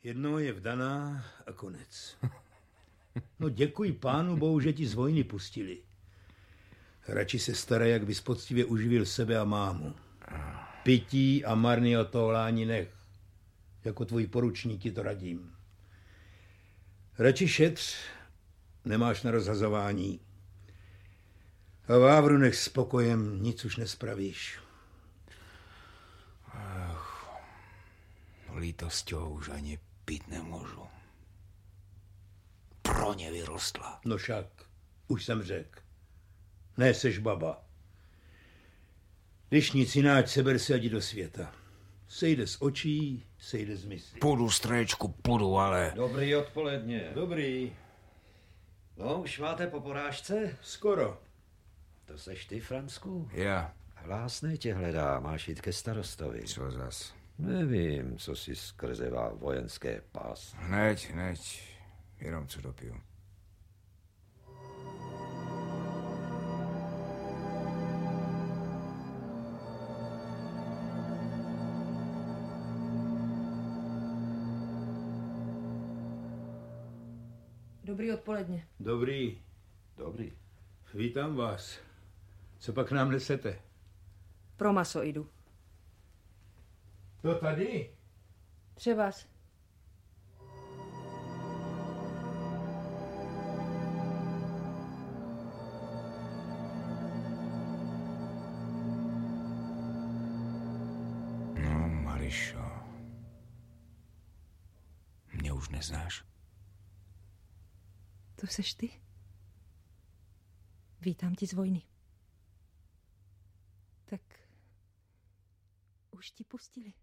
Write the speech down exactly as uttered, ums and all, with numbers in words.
Jednou je vdaná a konec. No děkuj pánu bohu, že ti z vojny pustili. Radši se staraj, jak bys poctivě uživil sebe a mámu. Pití a marný otohlání nech. Jako tvoji poručníky to radím. Radši šetř, nemáš na rozhazování. A Vávru nech s pokojem, nic už nespravíš. Ach, lítosťou už ani pít nemůžu. Pro ně vyrostla. No však, už jsem řekl. Ne, seš baba. Když nic jináč, seber si a jdi do světa. Sejde z očí, sejde z mysli. Půjdu, strejčku, půjdu, ale... Dobrý odpoledne. Dobrý. No, už máte po porážce? Skoro. To seš ty, Francku? Já. Hlásné tě hledá, máš jít ke starostovi. Co zas? Nevím, co si skrzevá vojenské pás. Hneď, hneď. Jenom co dopiju. Dobrý odpoledne. Dobrý. Dobrý. Vítám vás. Co pak nám nesete? Pro maso jdu. To tady? Třebas. No, Marišo. Mě už neznáš? To seš ty? Vítám ti z vojny. Tak už ti pustili.